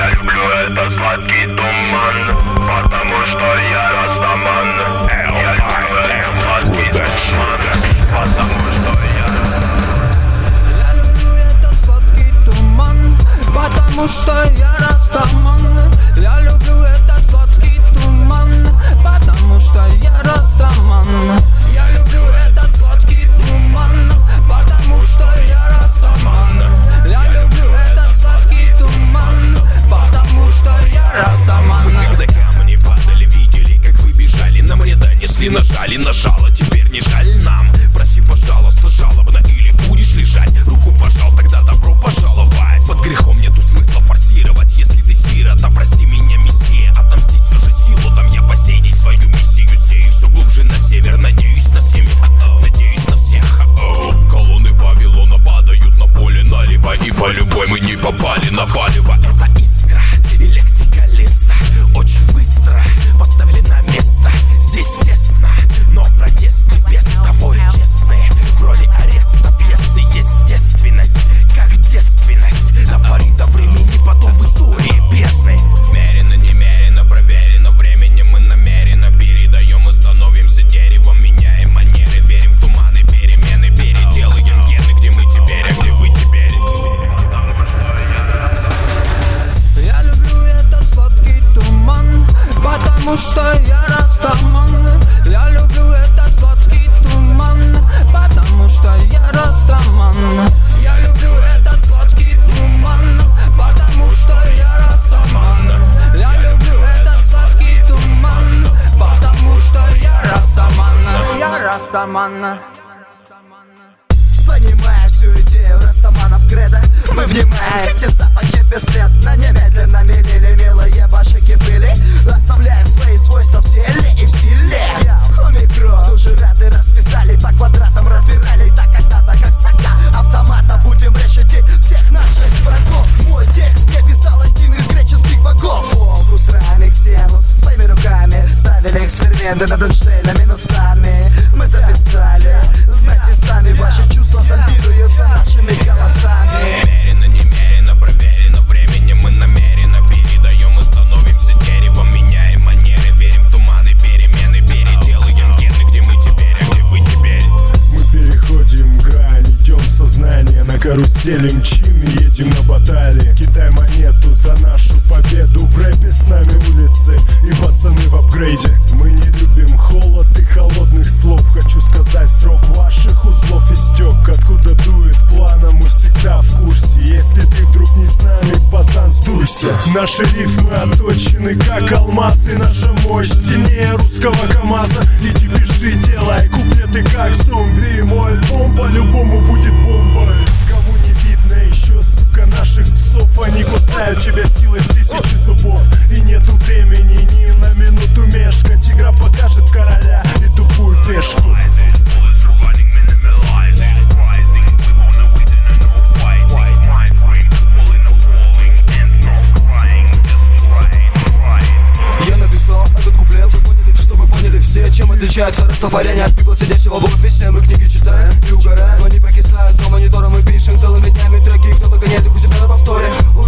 Я люблю этот сладкий туман, потому что я растаман. Я люблю этот сладкий туман, потому что я люблю этот сладкий туман, потому что я растаман. Я люблю этот сладкий туман, потому что я растаман. Я люблю этот сладкий туман, потому что я растаман. Я люблю этот сладкий туман, потому что я растаман. Мы когда камни падали, видели, как вы бежали, на мне донесли, нажали, нажало, теперь не жаль нам. Проси, пожалуйста, жалобно, или будешь лежать, руку пожал, тогда добро пожаловать. Под грехом нету смысла форсировать, если ты сирота, прости меня, мессия. Отомстить все же силу дам я по сей день, свою миссию сею все глубже на север. Надеюсь на семьи, надеюсь на всех. Колонны Вавилона падают на поле налево, и по любой мы не попали на палево. Это искра и лексика листа, очень быстро поставили на место. Здесь тесно, но протесты без того честные. В роли ареста пьесы естественность, как девственность. До поры до времени, потом в истории бездны. Мерено, немерено, проверено временем. Мы намеренно передаем и становимся деревом. Меняем манеры, верим в туманы, перемены. Переделаем гены, где мы теперь, а где вы теперь. Я люблю этот сладкий туман, потому что я растаман. Я люблю этот сладкий туман, потому что я растаман. Я люблю этот сладкий туман, потому что я растаман. Я люблю этот сладкий туман, потому что я растаман. Я растаман. Понимая всю идею растаманов кредо, мы внимаем, эти запахи бесследно немедленно меняли милые башики пыли, оставляя свои свойства в теле и в силе. Омикрон, уже ряды расписали, по квадратам разбирали, так когда-то как сага автомата будем решить всех наших врагов. Мой текст мне писал один из греческих богов. Фокус, рамик, Ксенус своими руками ставили эксперименты над Эйнштейном минусами. Мы записали, знайте сами, ваши чувства зомбируются нашими голосами. Намеренно, немерено, проверено временем. Мы намеренно передаем и становимся деревом. Меняем манеры, верим в туманы, перемены. Переделаем гены, где мы теперь, а где вы теперь. Мы переходим грань, идем в сознание. На карусели мчим и едем на баталии. Кидай монету за нашу победу. В рэпе с нами улицы и пацаны в апгрейде. Мы не любим холод и холодных слов. Хочу сказать, срок ваших узлов истек. Откуда дует плана, мы всегда в курсе. Если ты вдруг не с нами, пацан, сдуйся. Наши рифмы оточены, как алмазы. Наша мощь сильнее русского КамАЗа. Иди пиши, делай куплеты как зомби. Мой альбом по-любому будет бомбой. Кому не видно еще, сука, наших псов. Они кусают тебя силой в 1000 зубов. И нету времени ни на минуту мешкать. Игра покажет короля и тупую пешку. Я написал этот куплет, чтобы поняли все, чем отличается растафаряне от пипла, сидящего в офисе. Мы книги читаем и угораем, но не прокисают. За монитором мы пишем целыми днями треки, кто-то гоняет их у себя на повторе.